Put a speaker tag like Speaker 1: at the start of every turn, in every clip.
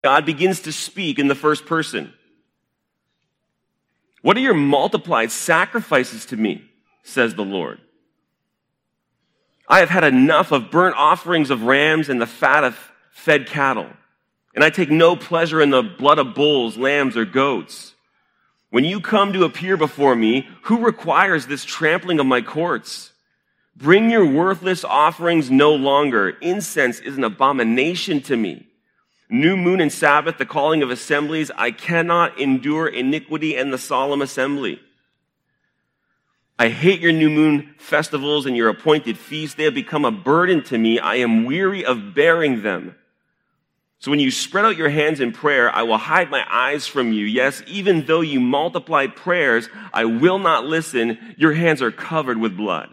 Speaker 1: God begins to speak in the first person. What are your multiplied sacrifices to me, says the Lord? I have had enough of burnt offerings of rams and the fat of fed cattle, and I take no pleasure in the blood of bulls, lambs, or goats. When you come to appear before me, who requires this trampling of my courts? Bring your worthless offerings no longer. Incense is an abomination to me. New moon and Sabbath, the calling of assemblies, I cannot endure iniquity and the solemn assembly. I hate your new moon festivals and your appointed feasts. They have become a burden to me. I am weary of bearing them. So when you spread out your hands in prayer, I will hide my eyes from you. Yes, even though you multiply prayers, I will not listen. Your hands are covered with blood.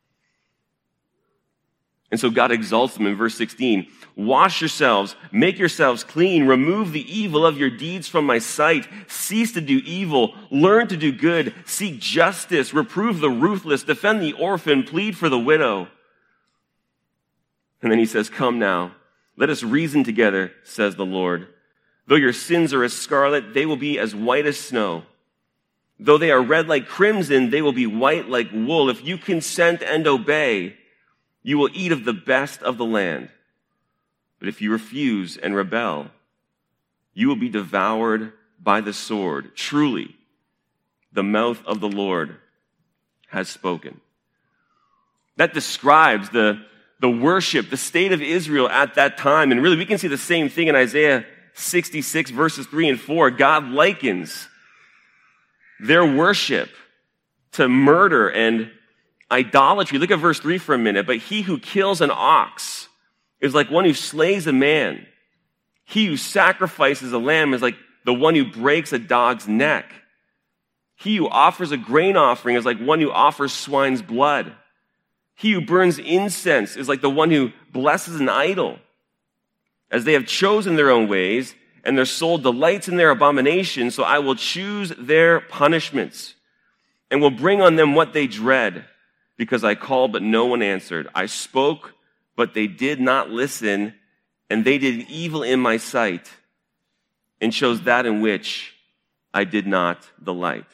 Speaker 1: And so God exalts them in verse 16. Wash yourselves, make yourselves clean, remove the evil of your deeds from my sight. Cease to do evil, learn to do good, seek justice, reprove the ruthless, defend the orphan, plead for the widow. And then he says, come now, let us reason together, says the Lord. Though your sins are as scarlet, they will be as white as snow. Though they are red like crimson, they will be white like wool. If you consent and obey, you will eat of the best of the land. But if you refuse and rebel, you will be devoured by the sword. Truly, the mouth of the Lord has spoken. That describes the worship, the state of Israel at that time. And really, we can see the same thing in Isaiah 66, verses 3 and 4. God likens their worship to murder and idolatry. Look at verse 3 for a minute. But he who kills an ox is like one who slays a man. He who sacrifices a lamb is like the one who breaks a dog's neck. He who offers a grain offering is like one who offers swine's blood. He who burns incense is like the one who blesses an idol. As they have chosen their own ways, and their soul delights in their abominations, so I will choose their punishments, and will bring on them what they dread. Because I called, but no one answered. I spoke, but they did not listen, and they did evil in my sight, and chose that in which I did not delight.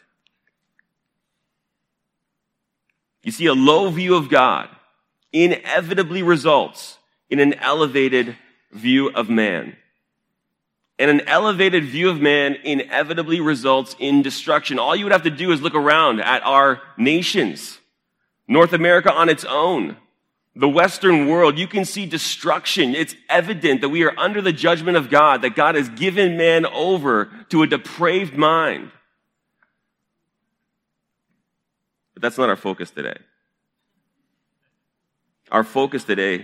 Speaker 1: You see, a low view of God inevitably results in an elevated view of man. And an elevated view of man inevitably results in destruction. All you would have to do is look around at our nations. North America on its own, the Western world, you can see destruction. It's evident that we are under the judgment of God, that God has given man over to a depraved mind. But that's not our focus today. Our focus today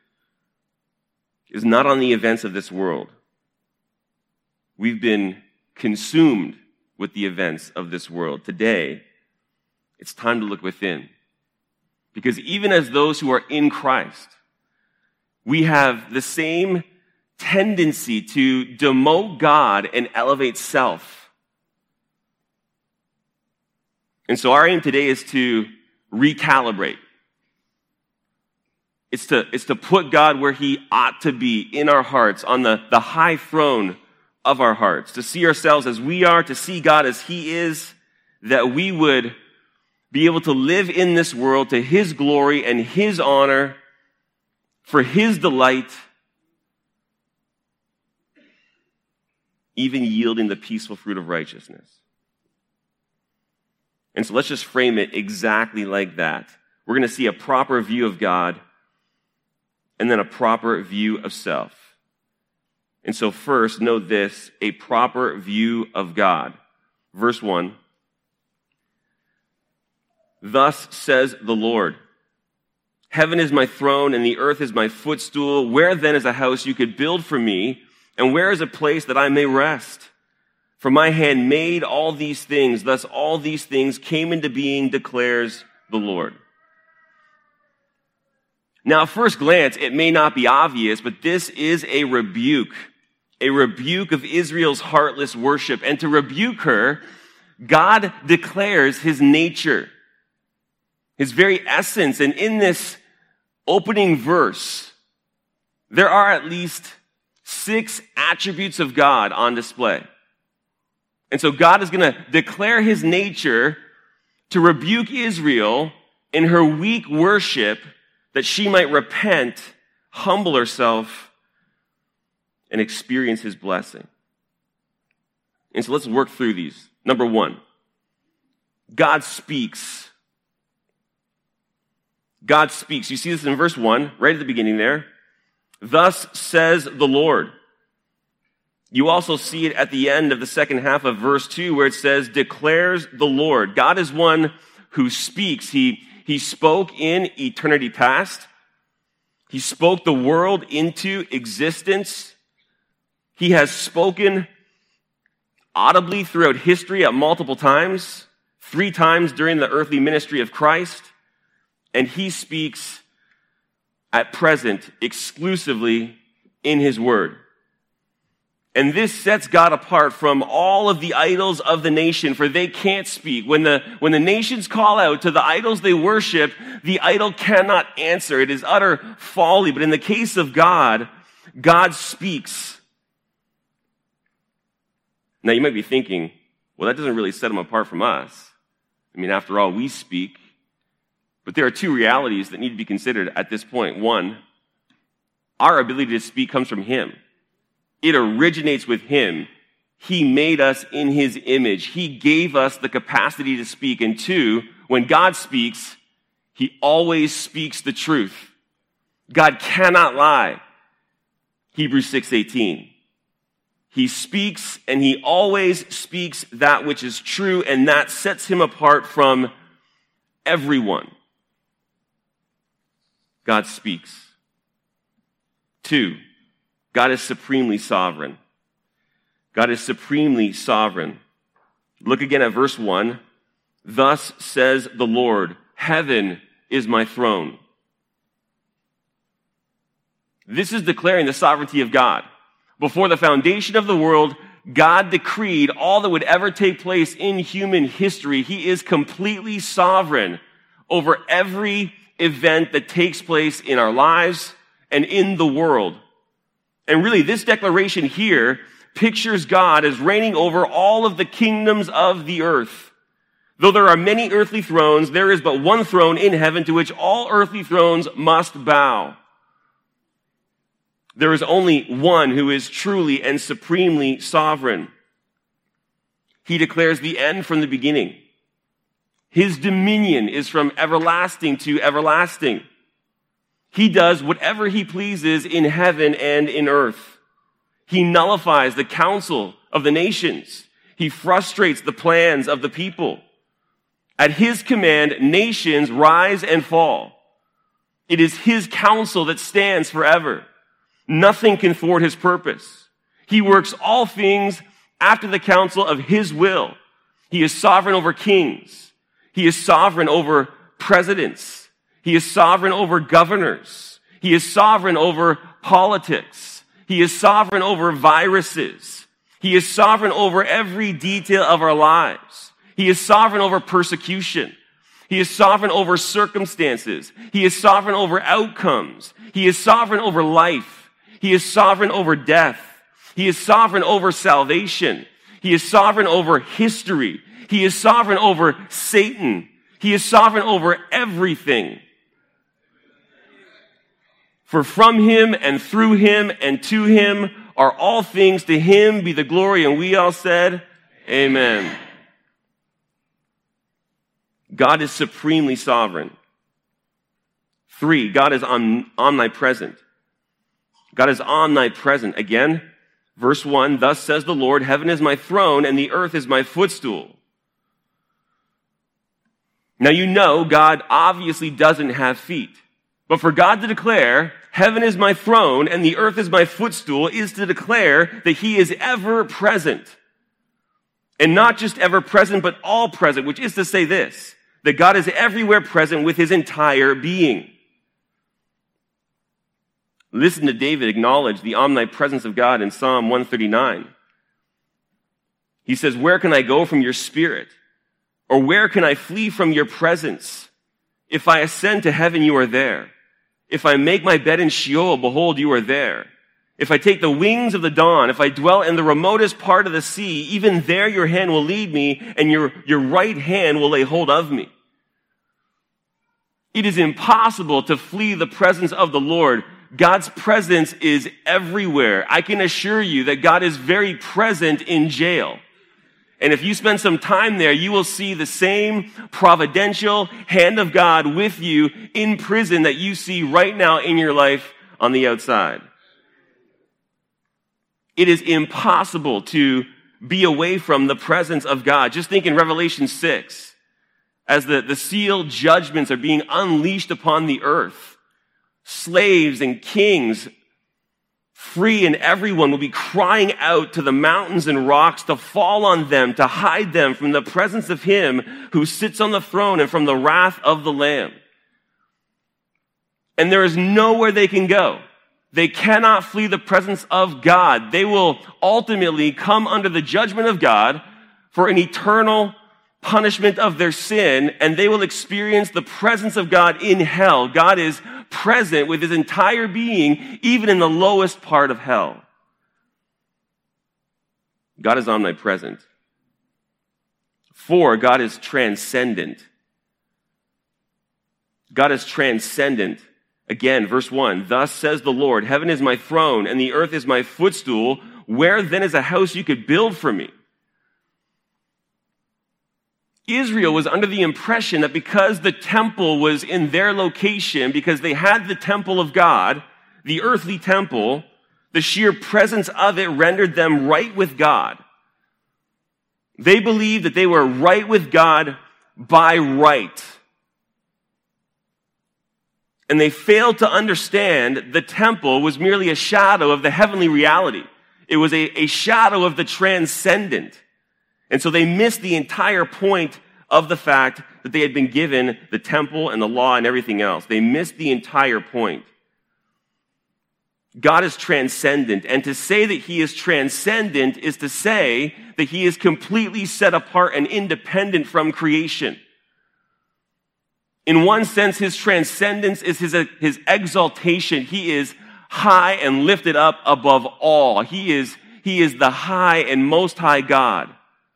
Speaker 1: is not on the events of this world. We've been consumed with the events of this world. Today, it's time to look within. Because even as those who are in Christ, we have the same tendency to demote God and elevate self. And so our aim today is to recalibrate. It's to put God where he ought to be in our hearts, on the high throne of our hearts, to see ourselves as we are, to see God as he is, that we would be able to live in this world to his glory and his honor, for his delight, even yielding the peaceful fruit of righteousness. And so let's just frame it exactly like that. We're going to see a proper view of God and then a proper view of self. And so first, note this, a proper view of God. Verse 1. Thus says the Lord, heaven is my throne and the earth is my footstool. Where then is a house you could build for me? And where is a place that I may rest? For my hand made all these things. Thus all these things came into being, declares the Lord. Now, at first glance, it may not be obvious, but this is a rebuke of Israel's heartless worship. And to rebuke her, God declares his nature, his very essence. And in this opening verse, there are at least 6 attributes of God on display. And so God is going to declare his nature to rebuke Israel in her weak worship, that she might repent, humble herself, and experience his blessing. And so let's work through these. Number 1, God speaks. God speaks. You see this in verse 1, right at the beginning there. Thus says the Lord. You also see it at the end of the second half of verse 2, where it says, declares the Lord. God is one who speaks. He spoke in eternity past. He spoke the world into existence. He has spoken audibly throughout history at multiple times, 3 times during the earthly ministry of Christ. And he speaks at present exclusively in his word. And this sets God apart from all of the idols of the nation, for they can't speak. When the nations call out to the idols they worship, the idol cannot answer. It is utter folly. But in the case of God, God speaks. Now you might be thinking, well, that doesn't really set him apart from us. I mean, after all, we speak. But there are 2 realities that need to be considered at this point. 1, our ability to speak comes from him. It originates with him. He made us in his image. He gave us the capacity to speak. And 2, when God speaks, he always speaks the truth. God cannot lie. Hebrews 6:18. He speaks, and he always speaks that which is true, and that sets him apart from everyone. God speaks. 2, God is supremely sovereign. God is supremely sovereign. Look again at verse 1. Thus says the Lord, heaven is my throne. This is declaring the sovereignty of God. Before the foundation of the world, God decreed all that would ever take place in human history. He is completely sovereign over every event that takes place in our lives and in the world. And really, this declaration here pictures God as reigning over all of the kingdoms of the earth. Though there are many earthly thrones, there is but one throne in heaven to which all earthly thrones must bow. There is only one who is truly and supremely sovereign. He declares the end from the beginning. His dominion is from everlasting to everlasting. He does whatever he pleases in heaven and in earth. He nullifies the counsel of the nations. He frustrates the plans of the people. At his command, nations rise and fall. It is his counsel that stands forever. Nothing can thwart his purpose. He works all things after the counsel of his will. He is sovereign over kings. He is sovereign over presidents. He is sovereign over governors. He is sovereign over politics. He is sovereign over viruses. He is sovereign over every detail of our lives. He is sovereign over persecution. He is sovereign over circumstances. He is sovereign over outcomes. He is sovereign over life. He is sovereign over death. He is sovereign over salvation. He is sovereign over history. He is sovereign over Satan. He is sovereign over everything. For from him and through him and to him are all things. To him be the glory. And we all said, amen. God is supremely sovereign. 3, God is omnipresent. God is omnipresent. Again, verse 1, thus says the Lord, heaven is my throne and the earth is my footstool. Now you know God obviously doesn't have feet. But for God to declare, heaven is my throne and the earth is my footstool, is to declare that he is ever present. And not just ever present, but all present, which is to say this, that God is everywhere present with his entire being. Listen to David acknowledge the omnipresence of God in Psalm 139. He says, where can I go from your spirit? Or where can I flee from your presence? If I ascend to heaven, you are there. If I make my bed in Sheol, behold, you are there. If I take the wings of the dawn, if I dwell in the remotest part of the sea, even there your hand will lead me, and your right hand will lay hold of me. It is impossible to flee the presence of the Lord. God's presence is everywhere. I can assure you that God is very present in jail. And if you spend some time there, you will see the same providential hand of God with you in prison that you see right now in your life on the outside. It is impossible to be away from the presence of God. Just think in Revelation 6, as the sealed judgments are being unleashed upon the earth, slaves and kings, free and everyone will be crying out to the mountains and rocks to fall on them, to hide them from the presence of him who sits on the throne and from the wrath of the Lamb. And there is nowhere they can go. They cannot flee the presence of God. They will ultimately come under the judgment of God for an eternal punishment of their sin, and they will experience the presence of God in hell. God is present with his entire being, even in the lowest part of hell. God is omnipresent. 4, God is transcendent. God is transcendent. Again, verse 1, thus says the Lord, heaven is my throne and the earth is my footstool. Where then is a house you could build for me? Israel was under the impression that because the temple was in their location, because they had the temple of God, the earthly temple, the sheer presence of it rendered them right with God. They believed that they were right with God by right. And they failed to understand the temple was merely a shadow of the heavenly reality. It was a shadow of the transcendent. And so they missed the entire point of the fact that they had been given the temple and the law and everything else. They missed the entire point. God is transcendent. And to say that he is transcendent is to say that he is completely set apart and independent from creation. In one sense, his transcendence is his exaltation. He is high and lifted up above all. He is the high and most high God.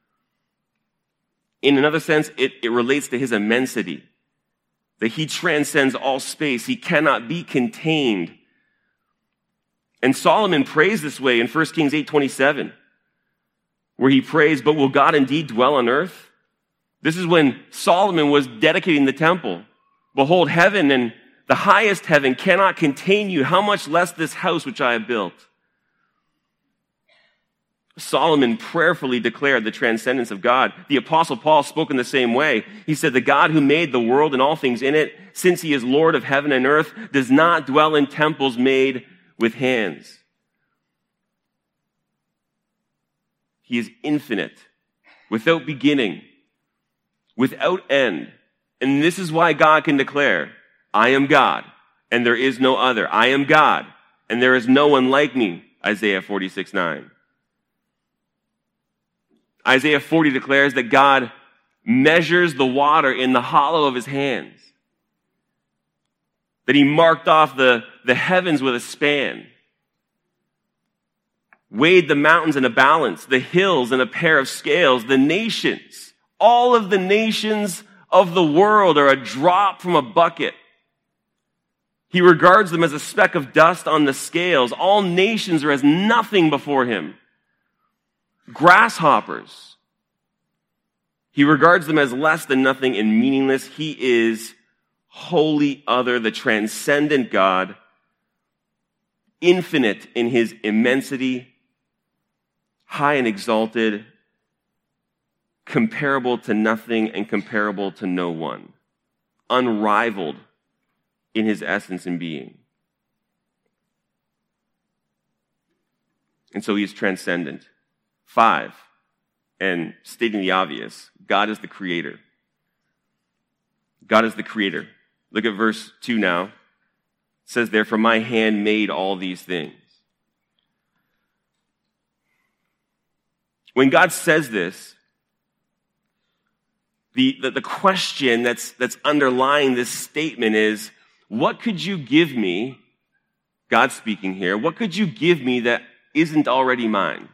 Speaker 1: In another sense, it relates to his immensity, that he transcends all space. He cannot be contained. And Solomon prays this way in 1 Kings 8:27, where he prays, but will God indeed dwell on earth? This is when Solomon was dedicating the temple. Behold, heaven and the highest heaven cannot contain you. How much less this house which I have built? Solomon prayerfully declared the transcendence of God. The Apostle Paul spoke in the same way. He said, the God who made the world and all things in it, since he is Lord of heaven and earth, does not dwell in temples made with hands. He is infinite, without beginning, without end. And this is why God can declare, I am God, and there is no other. I am God, and there is no one like me, Isaiah 46:9. Isaiah 40 declares that God measures the water in the hollow of his hands, that he marked off the heavens with a span, weighed the mountains in a balance, the hills in a pair of scales, the nations, all of the nations of the world are a drop from a bucket. He regards them as a speck of dust on the scales. All nations are as nothing before him. Grasshoppers. He regards them as less than nothing and meaningless. He is wholly other, the transcendent God, infinite in his immensity, high and exalted, comparable to nothing and comparable to no one, unrivaled in his essence and being. And so he is transcendent. 5, and stating the obvious, God is the creator. God is the creator. Look at verse 2 now. It says, therefore my hand made all these things. When God says this, the question that's underlying this statement is, what could you give me, God's speaking here, what could you give me that isn't already mine?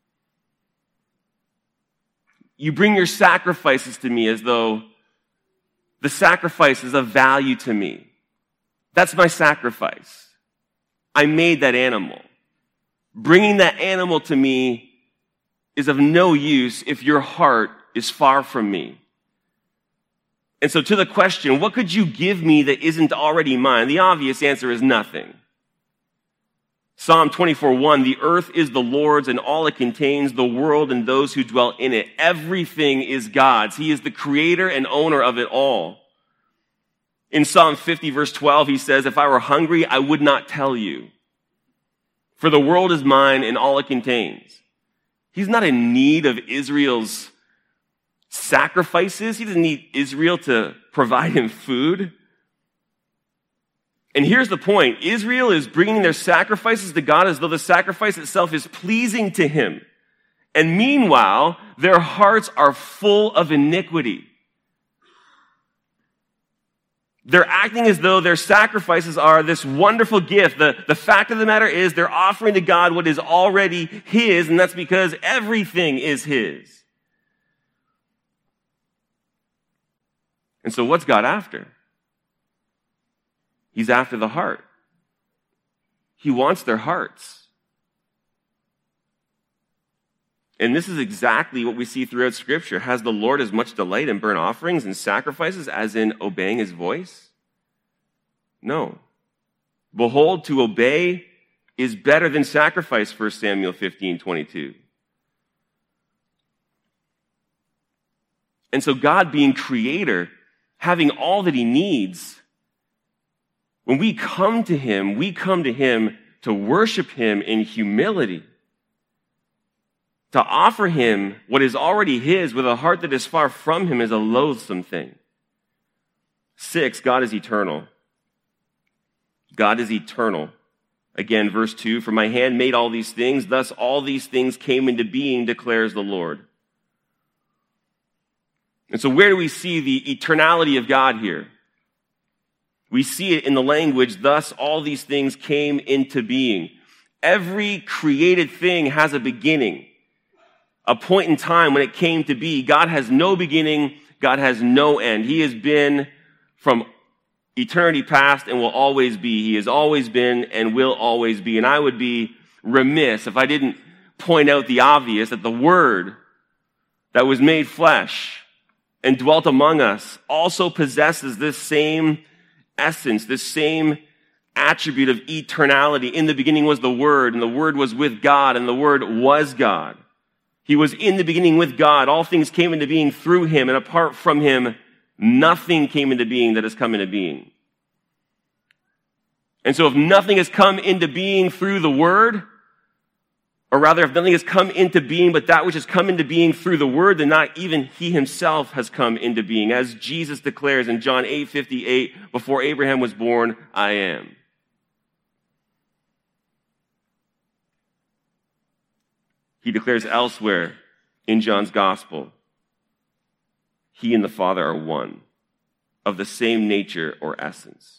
Speaker 1: You bring your sacrifices to me as though the sacrifice is of value to me. That's my sacrifice. I made that animal. Bringing that animal to me is of no use if your heart is far from me. And so to the question, what could you give me that isn't already mine? The obvious answer is nothing. Psalm 24:1, the earth is the Lord's and all it contains, the world and those who dwell in it. Everything is God's. He is the creator and owner of it all. In Psalm 50 verse 12, he says, if I were hungry, I would not tell you. For the world is mine and all it contains. He's not in need of Israel's sacrifices. He doesn't need Israel to provide him food. And here's the point. Israel is bringing their sacrifices to God as though the sacrifice itself is pleasing to him. And meanwhile, their hearts are full of iniquity. They're acting as though their sacrifices are this wonderful gift. The fact of the matter is they're offering to God what is already his, and that's because everything is his. And so what's God after? He's after the heart. He wants their hearts. And this is exactly what we see throughout Scripture. Has the Lord as much delight in burnt offerings and sacrifices as in obeying his voice? No. Behold, to obey is better than sacrifice, 1 Samuel 15:22. And so God being creator, having all that he needs, when we come to him to worship him in humility, to offer him what is already his with a heart that is far from him is a loathsome thing. 6, God is eternal. God is eternal. Again, verse 2, for my hand made all these things, thus all these things came into being, declares the Lord. And so where do we see the eternality of God here? We see it in the language, thus all these things came into being. Every created thing has a beginning, a point in time when it came to be. God has no beginning, God has no end. He has been from eternity past and will always be. He has always been and will always be. And I would be remiss if I didn't point out the obvious, that the Word that was made flesh and dwelt among us also possesses this same essence, this same attribute of eternality. In the beginning was the Word, and the Word was with God, and the Word was God. He was in the beginning with God. All things came into being through him, and apart from him, nothing came into being that has come into being. And so if nothing has come into being through the Word, or rather, if nothing has come into being but that which has come into being through the Word, then not even he himself has come into being. As Jesus declares in John 8:58, before Abraham was born, I am. He declares elsewhere in John's Gospel, he and the Father are one, of the same nature or essence.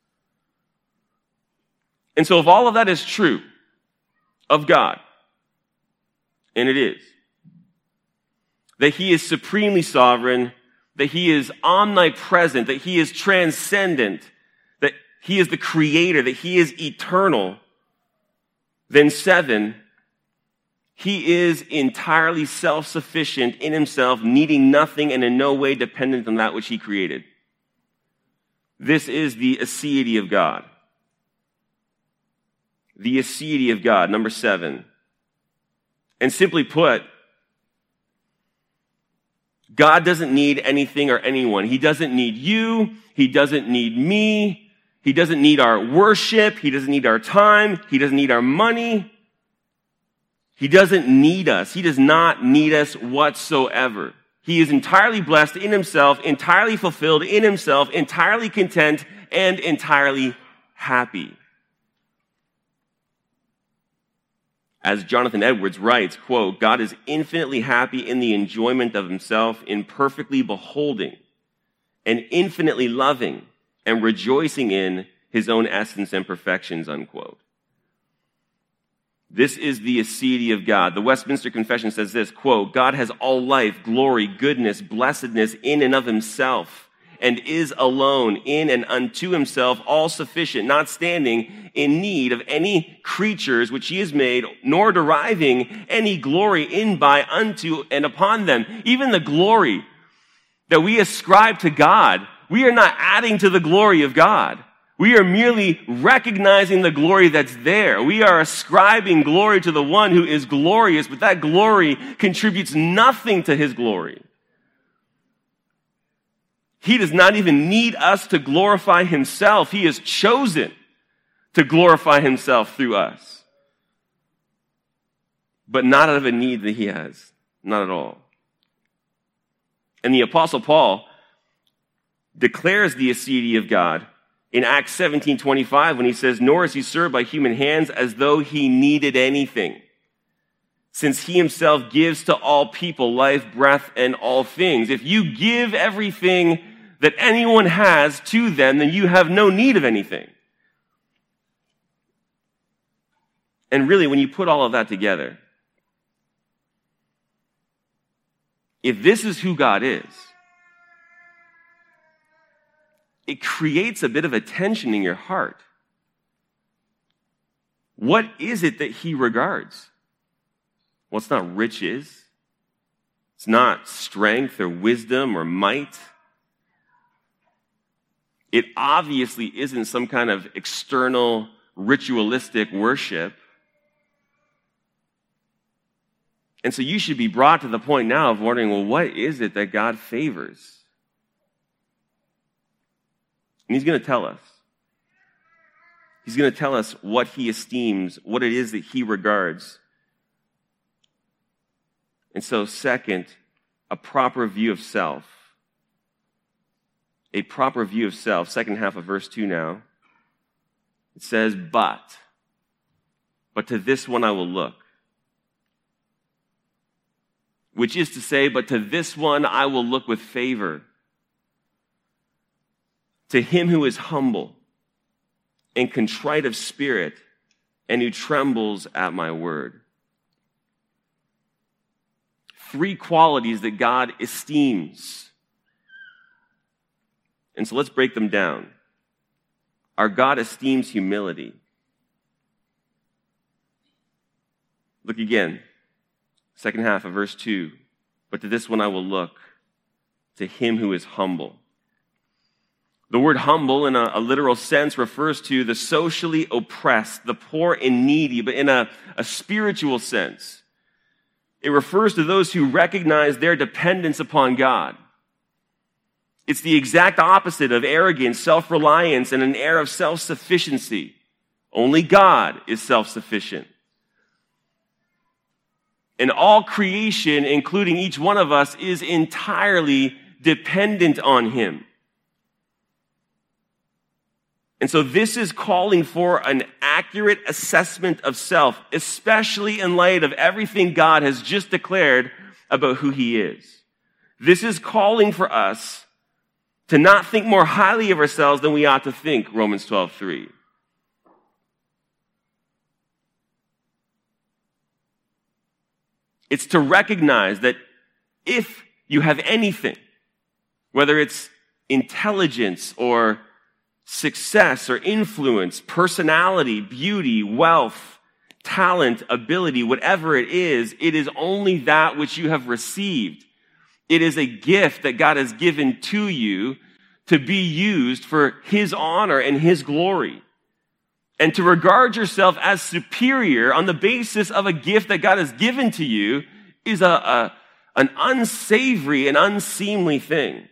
Speaker 1: And so if all of that is true of God, and it is, that he is supremely sovereign, that he is omnipresent, that he is transcendent, that he is the creator, that he is eternal, then 7, he is entirely self-sufficient in himself, needing nothing and in no way dependent on that which he created. This is the aseity of God. The aseity of God, number 7. And simply put, God doesn't need anything or anyone. He doesn't need you. He doesn't need me. He doesn't need our worship. He doesn't need our time. He doesn't need our money. He doesn't need us. He does not need us whatsoever. He is entirely blessed in himself, entirely fulfilled in himself, entirely content, and entirely happy. As Jonathan Edwards writes, quote, God is infinitely happy in the enjoyment of himself, in perfectly beholding and infinitely loving and rejoicing in his own essence and perfections, unquote. This is the aseity of God. The Westminster Confession says this, quote, God has all life, glory, goodness, blessedness in and of himself, and is alone in and unto himself all sufficient, not standing in need of any creatures which he has made, nor deriving any glory in by, unto, and upon them. Even the glory that we ascribe to God, we are not adding to the glory of God. We are merely recognizing the glory that's there. We are ascribing glory to the one who is glorious, but that glory contributes nothing to his glory. He does not even need us to glorify himself. He has chosen to glorify himself through us. But not out of a need that he has. Not at all. And the Apostle Paul declares the aseity of God in Acts 17:25 when he says, nor is he served by human hands as though he needed anything, since he himself gives to all people life, breath, and all things. If you give everything that anyone has to them, then you have no need of anything. And really, when you put all of that together, if this is who God is, it creates a bit of a tension in your heart. What is it that he regards? Well, it's not riches. It's not strength or wisdom or might. It obviously isn't some kind of external ritualistic worship. And so you should be brought to the point now of wondering, well, what is it that God favors? And he's going to tell us. He's going to tell us what he esteems, what it is that he regards. And so, second, a proper view of self. A proper view of self. Second half of verse 2 now. It says, but to this one I will look. Which is to say, but to this one I will look with favor. To him who is humble and contrite of spirit and who trembles at my word. 3 qualities that God esteems. And so let's break them down. Our God esteems humility. Look again. Second half of verse 2. But to this one I will look. To him who is humble. The word humble in a literal sense refers to the socially oppressed, the poor and needy, but in a spiritual sense. It refers to those who recognize their dependence upon God. It's the exact opposite of arrogance, self-reliance, and an air of self-sufficiency. Only God is self-sufficient. And all creation, including each one of us, is entirely dependent on him. And so this is calling for an accurate assessment of self, especially in light of everything God has just declared about who he is. This is calling for us to not think more highly of ourselves than we ought to think, Romans 12:3. It's to recognize that if you have anything, whether it's intelligence or success or influence, personality, beauty, wealth, talent, ability, whatever it is only that which you have received. It is a gift that God has given to you to be used for his honor and his glory. And to regard yourself as superior on the basis of a gift that God has given to you is an unsavory and unseemly thing.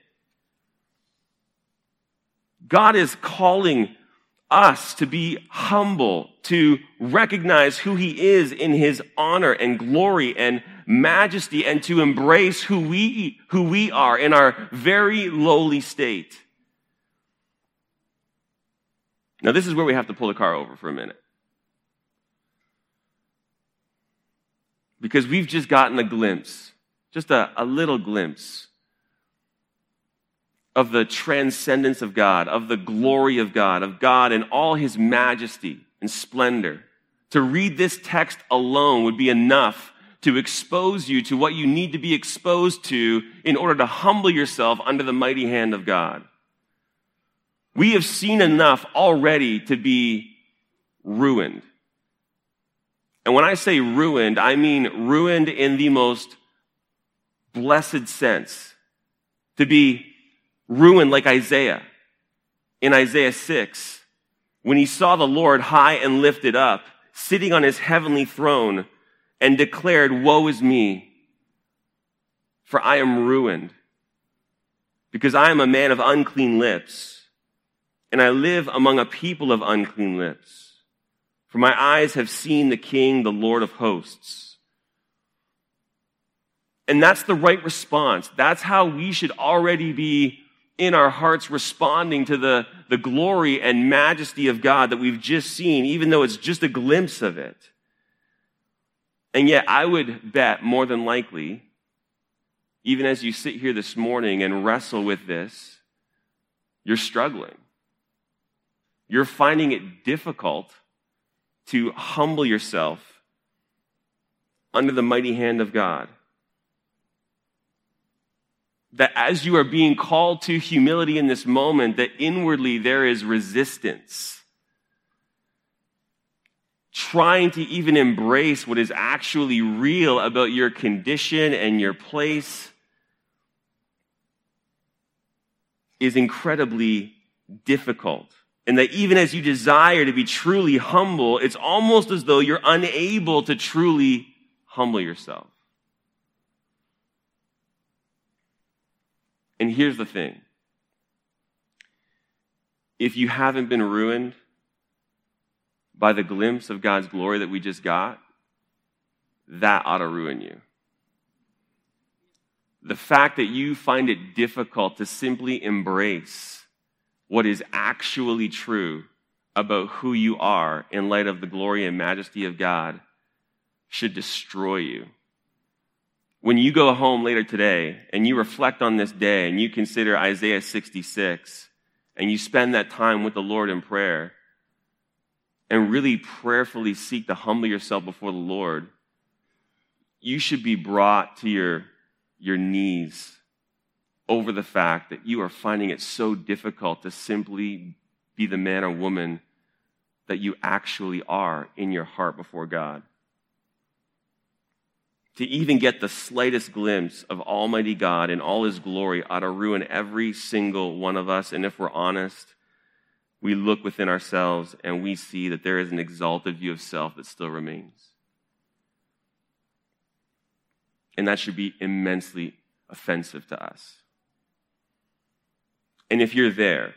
Speaker 1: God is calling us to be humble, to recognize who he is in his honor and glory and majesty, and to embrace who we are in our very lowly state. Now, this is where we have to pull the car over for a minute. Because we've just gotten a glimpse, just a little glimpse of the transcendence of God, of the glory of God in all his majesty and splendor, To read this text alone would be enough to expose you to what you need to be exposed to in order to humble yourself under the mighty hand of God. We have seen enough already to be ruined. And when I say ruined, I mean ruined in the most blessed sense. To be ruined like Isaiah in Isaiah 6, when he saw the Lord high and lifted up, sitting on his heavenly throne, and declared, "Woe is me, for I am ruined, because I am a man of unclean lips, and I live among a people of unclean lips. For my eyes have seen the King, the Lord of hosts." And that's the right response. That's how we should already be in our hearts responding to the glory and majesty of God that we've just seen, even though it's just a glimpse of it. And yet I would bet more than likely, even as you sit here this morning and wrestle with this, you're struggling. You're finding it difficult to humble yourself under the mighty hand of God. That as you are being called to humility in this moment, that inwardly there is resistance. Trying to even embrace what is actually real about your condition and your place is incredibly difficult. And that even as you desire to be truly humble, it's almost as though you're unable to truly humble yourself. And here's the thing. If you haven't been ruined by the glimpse of God's glory that we just got, that ought to ruin you. The fact that you find it difficult to simply embrace what is actually true about who you are in light of the glory and majesty of God should destroy you. When you go home later today and you reflect on this day and you consider Isaiah 66 and you spend that time with the Lord in prayer and really prayerfully seek to humble yourself before the Lord, you should be brought to your knees over the fact that you are finding it so difficult to simply be the man or woman that you actually are in your heart before God. To even get the slightest glimpse of Almighty God in all His glory ought to ruin every single one of us. And if we're honest, we look within ourselves and we see that there is an exalted view of self that still remains. And that should be immensely offensive to us. And if you're there,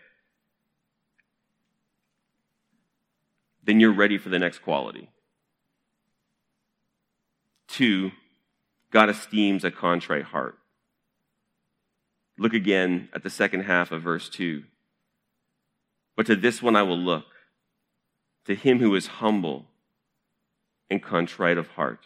Speaker 1: then you're ready for the next quality. 2, God esteems a contrite heart. Look again at the second half of verse 2. But to this one I will look, to him who is humble and contrite of heart.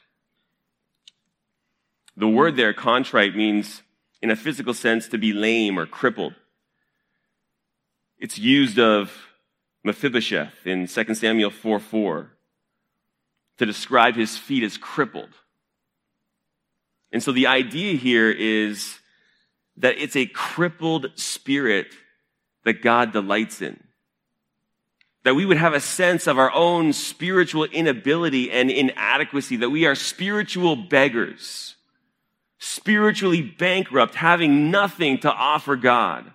Speaker 1: The word there, contrite, means, in a physical sense, to be lame or crippled. It's used of Mephibosheth in 2 Samuel 4:4 to describe his feet as crippled. And so the idea here is that it's a crippled spirit that God delights in. That we would have a sense of our own spiritual inability and inadequacy, that we are spiritual beggars, spiritually bankrupt, having nothing to offer God.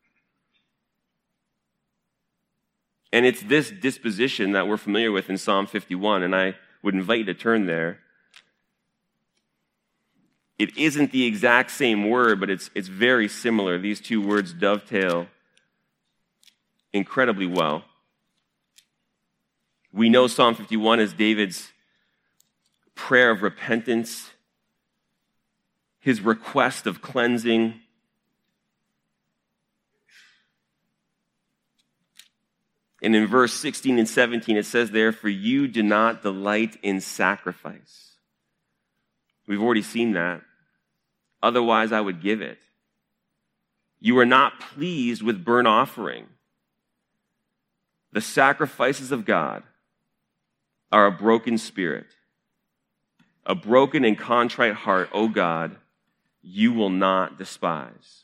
Speaker 1: And it's this disposition that we're familiar with in Psalm 51, and I would invite you to turn there. It isn't the exact same word, but it's very similar. These two words dovetail incredibly well. We know Psalm 51 is David's prayer of repentance, his request of cleansing. And in verse 16 and 17, it says there, "For you do not delight in sacrifice." We've already seen that. "Otherwise, I would give it. You are not pleased with burnt offering. The sacrifices of God are a broken spirit, a broken and contrite heart, O God, you will not despise.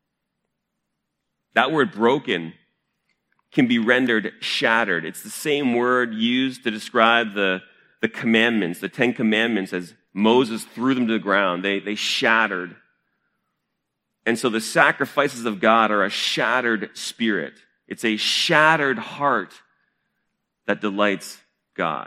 Speaker 1: That word broken can be rendered shattered. It's the same word used to describe the commandments, the 10 Commandments, as Moses threw them to the ground. They shattered. And so the sacrifices of God are a shattered spirit. It's a shattered heart that delights God.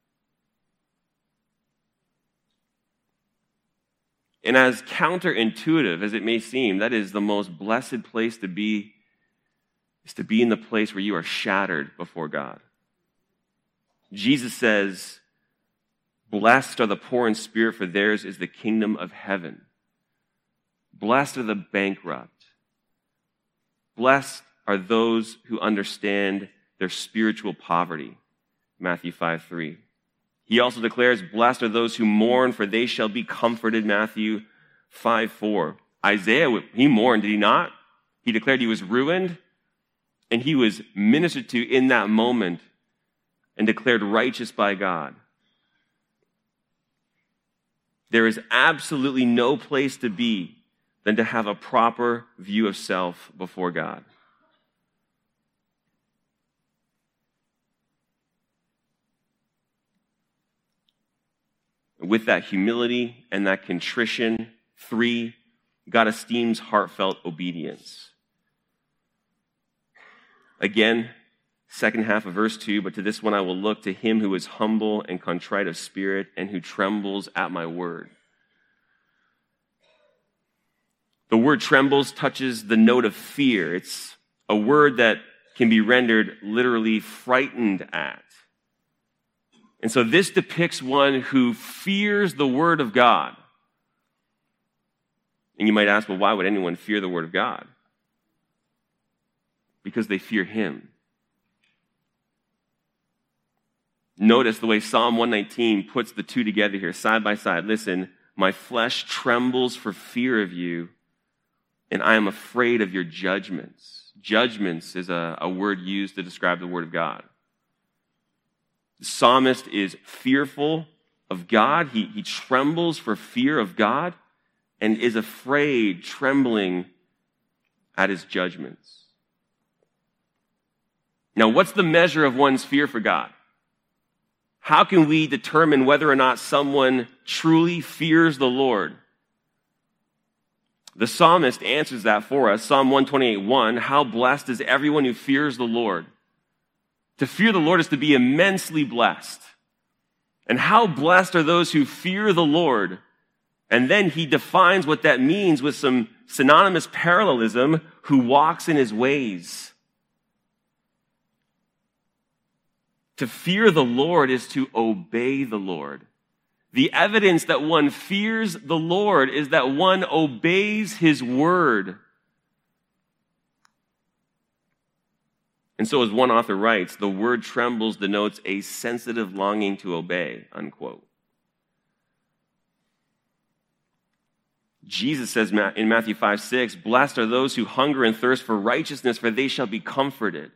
Speaker 1: And as counterintuitive as it may seem, that is the most blessed place to be, is to be in the place where you are shattered before God. Jesus says, blessed are the poor in spirit, for theirs is the kingdom of heaven. Blessed are the bankrupt. Blessed are those who understand their spiritual poverty. Matthew 5:3. He also declares, blessed are those who mourn, for they shall be comforted. Matthew 5:4. Isaiah, he mourned, did he not? He declared he was ruined, and he was ministered to in that moment and declared righteous by God. There is absolutely no place to be than to have a proper view of self before God. With that humility and that contrition, 3, God esteems heartfelt obedience. Again, second half of verse 2, but to this one I will look, to him who is humble and contrite of spirit and who trembles at my word. The word trembles touches the note of fear. It's a word that can be rendered literally frightened at. And so this depicts one who fears the word of God. And you might ask, well, why would anyone fear the word of God? Because they fear him. Notice the way Psalm 119 puts the two together here, side by side. Listen, my flesh trembles for fear of you, and I am afraid of your judgments. Judgments is a word used to describe the word of God. The psalmist is fearful of God. He trembles for fear of God and is afraid, trembling at his judgments. Now, what's the measure of one's fear for God? How can we determine whether or not someone truly fears the Lord? The psalmist answers that for us. Psalm 128:1, how blessed is everyone who fears the Lord. To fear the Lord is to be immensely blessed. And how blessed are those who fear the Lord? And then he defines what that means with some synonymous parallelism, who walks in his ways. To fear the Lord is to obey the Lord. The evidence that one fears the Lord is that one obeys his word. And so as one author writes, the word trembles denotes a sensitive longing to obey, unquote. Jesus says in Matthew 5:6, blessed are those who hunger and thirst for righteousness, for they shall be comforted,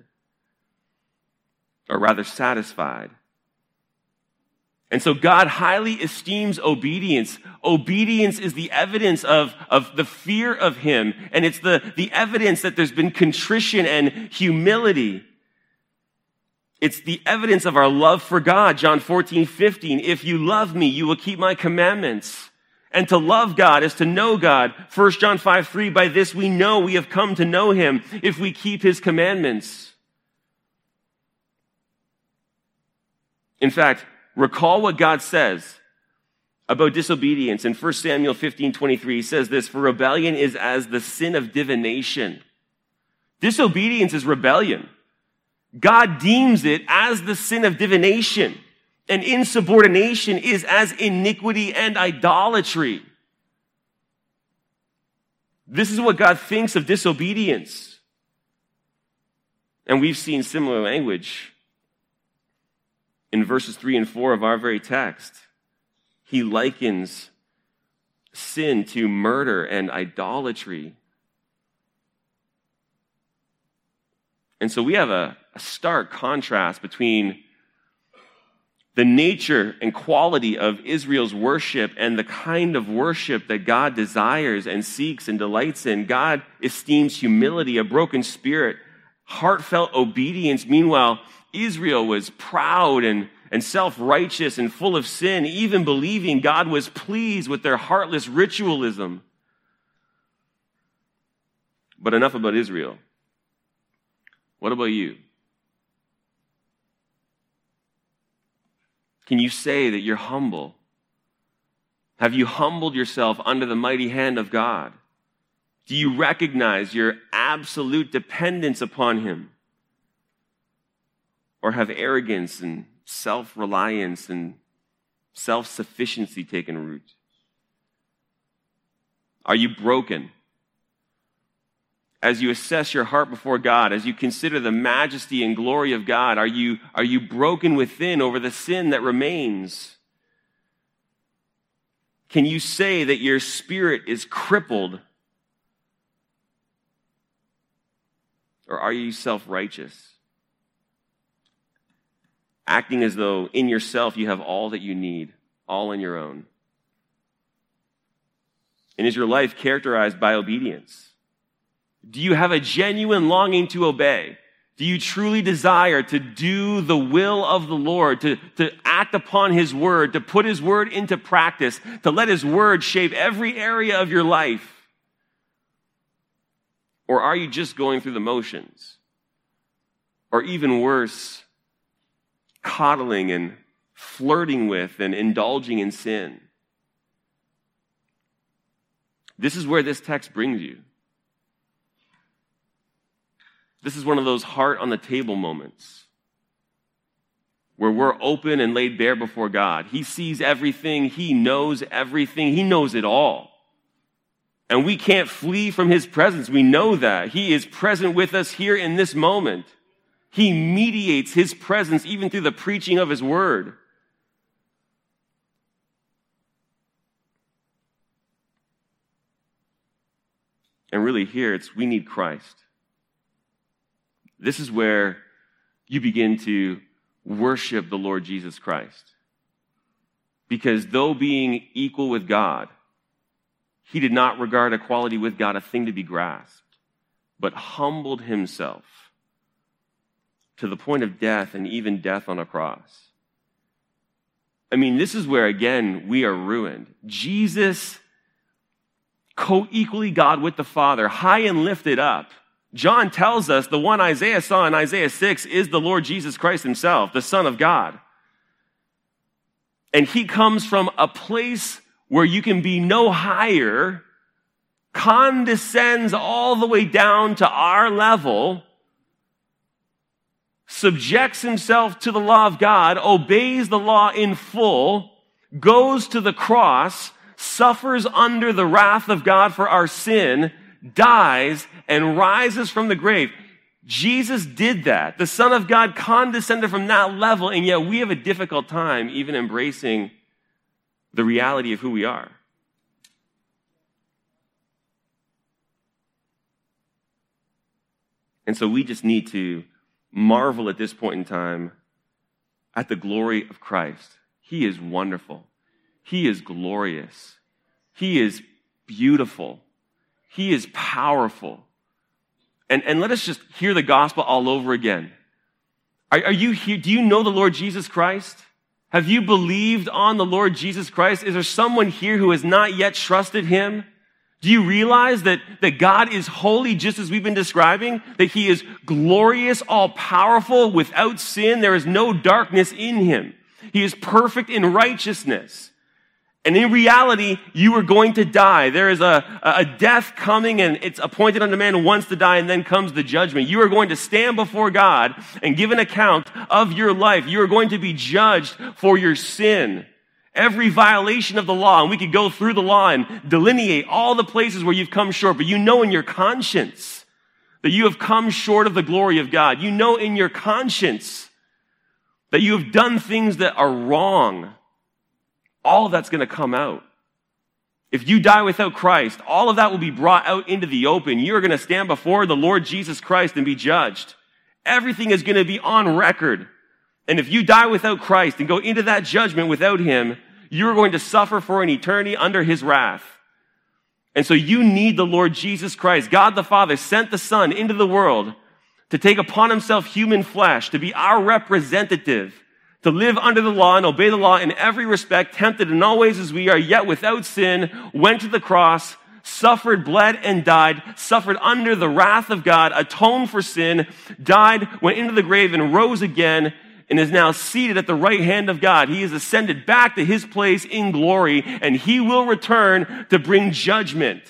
Speaker 1: or rather satisfied. And so God highly esteems obedience. Obedience is the evidence of the fear of him. And it's the evidence that there's been contrition and humility. It's the evidence of our love for God. John 14:15, if you love me, you will keep my commandments. And to love God is to know God. 1 John 5:3, by this we know we have come to know him if we keep his commandments. In fact, recall what God says about disobedience. In 1 Samuel 15:23, he says this, for rebellion is as the sin of divination. Disobedience is rebellion. God deems it as the sin of divination. And insubordination is as iniquity and idolatry. This is what God thinks of disobedience. And we've seen similar language in verses 3 and 4 of our very text. He likens sin to murder and idolatry. And so we have a stark contrast between the nature and quality of Israel's worship and the kind of worship that God desires and seeks and delights in. God esteems humility, a broken spirit, heartfelt obedience. Meanwhile, Israel was proud and self-righteous and full of sin, even believing God was pleased with their heartless ritualism. But enough about Israel. What about you? Can you say that you're humble? Have you humbled yourself under the mighty hand of God? Do you recognize your absolute dependence upon him? Or have arrogance and self-reliance and self-sufficiency taken root? Are you broken? As you assess your heart before God, as you consider the majesty and glory of God, are you broken within over the sin that remains? Can you say that your spirit is crippled? Or are you self-righteous? Acting as though in yourself you have all that you need, all on your own. And is your life characterized by obedience? Do you have a genuine longing to obey? Do you truly desire to do the will of the Lord, to act upon his word, to put his word into practice, to let his word shape every area of your life? Or are you just going through the motions? Or even worse, coddling and flirting with and indulging in sin? This is where this text brings you. This is one of those heart on the table moments where we're open and laid bare before God. He sees everything. He knows everything. He knows it all. And we can't flee from his presence. We know that. He is present with us here in this moment. He mediates his presence even through the preaching of his word. And really here, we need Christ. This is where you begin to worship the Lord Jesus Christ. Because though being equal with God, he did not regard equality with God a thing to be grasped, but humbled himself to the point of death, and even death on a cross. I mean, this is where, again, we are ruined. Jesus, co-equally God with the Father, high and lifted up. John tells us the one Isaiah saw in Isaiah 6 is the Lord Jesus Christ himself, the Son of God. And he comes from a place where you can be no higher, condescends all the way down to our level, subjects himself to the law of God, obeys the law in full, goes to the cross, suffers under the wrath of God for our sin, dies, and rises from the grave. Jesus did that. The Son of God condescended from that level, and yet we have a difficult time even embracing the reality of who we are. And so we just need to marvel at this point in time at the glory of Christ. He is wonderful. He is glorious. He is beautiful. He is powerful. And let us just hear the gospel all over again. Are you here? Do you know the Lord Jesus Christ? Have you believed on the Lord Jesus Christ? Is there someone here who has not yet trusted him? Do you realize that God is holy just as we've been describing? That he is glorious, all-powerful, without sin. There is no darkness in him. He is perfect in righteousness. And in reality, you are going to die. There is a death coming, and it's appointed unto man once to die, and then comes the judgment. You are going to stand before God and give an account of your life. You are going to be judged for your sin. Every violation of the law, and we could go through the law and delineate all the places where you've come short, but you know in your conscience that you have come short of the glory of God. You know in your conscience that you have done things that are wrong. All of that's going to come out. If you die without Christ, all of that will be brought out into the open. You are going to stand before the Lord Jesus Christ and be judged. Everything is going to be on record. And if you die without Christ and go into that judgment without him, you're going to suffer for an eternity under his wrath. And so you need the Lord Jesus Christ. God the Father sent the Son into the world to take upon himself human flesh, to be our representative, to live under the law and obey the law in every respect, tempted in all ways as we are, yet without sin, went to the cross, suffered, bled, and died, suffered under the wrath of God, atoned for sin, died, went into the grave, and rose again, and is now seated at the right hand of God. He has ascended back to his place in glory, and he will return to bring judgment.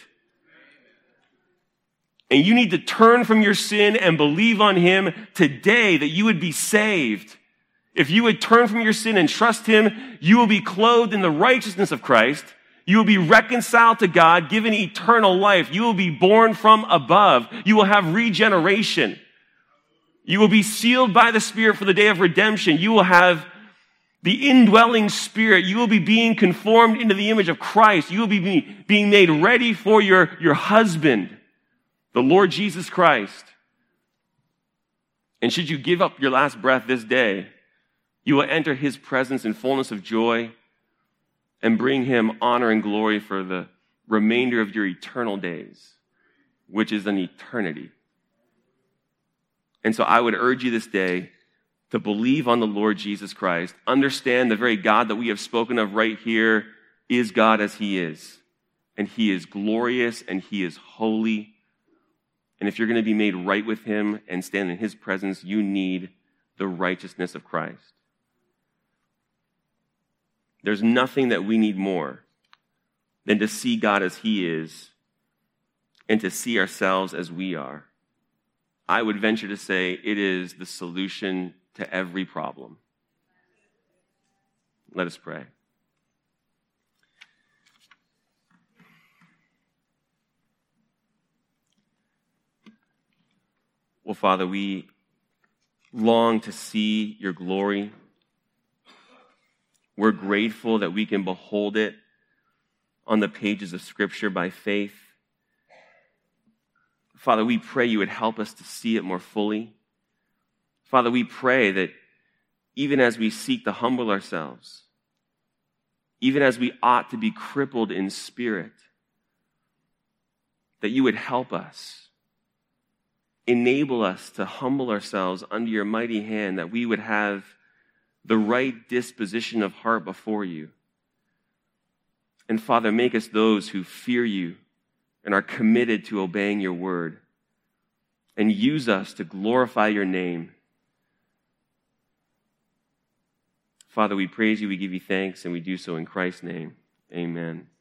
Speaker 1: And you need to turn from your sin and believe on him today that you would be saved. If you would turn from your sin and trust him, you will be clothed in the righteousness of Christ. You will be reconciled to God, given eternal life. You will be born from above. You will have regeneration. You will be sealed by the Spirit for the day of redemption. You will have the indwelling Spirit. You will be being conformed into the image of Christ. You will be being made ready for your husband, the Lord Jesus Christ. And should you give up your last breath this day, you will enter his presence in fullness of joy and bring him honor and glory for the remainder of your eternal days, which is an eternity. And so I would urge you this day to believe on the Lord Jesus Christ. Understand the very God that we have spoken of right here is God as he is. And he is glorious and he is holy. And if you're going to be made right with him and stand in his presence, you need the righteousness of Christ. There's nothing that we need more than to see God as he is and to see ourselves as we are. I would venture to say it is the solution to every problem. Let us pray. Well, Father, we long to see your glory. We're grateful that we can behold it on the pages of Scripture by faith. Father, we pray you would help us to see it more fully. Father, we pray that even as we seek to humble ourselves, even as we ought to be crippled in spirit, that you would help us, enable us to humble ourselves under your mighty hand, that we would have the right disposition of heart before you. And Father, make us those who fear you and are committed to obeying your word. And use us to glorify your name. Father, we praise you, we give you thanks, and we do so in Christ's name. Amen.